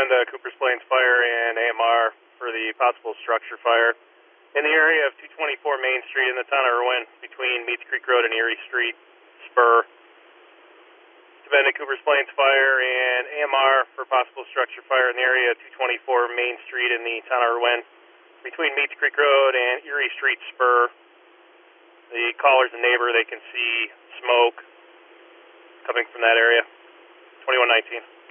send Cooper's Plains Fire and AMR for the possible structure fire in the area of 224 Main Street in the town of Irwin between Meats Creek Road and Erie Street, Spur. Send Cooper's Plains Fire and AMR for possible structure fire in the area of 224 Main Street in the town of Irwin between Meats Creek Road and Erie Street, Spur. The caller's a neighbor. They can see smoke coming from that area. 2119.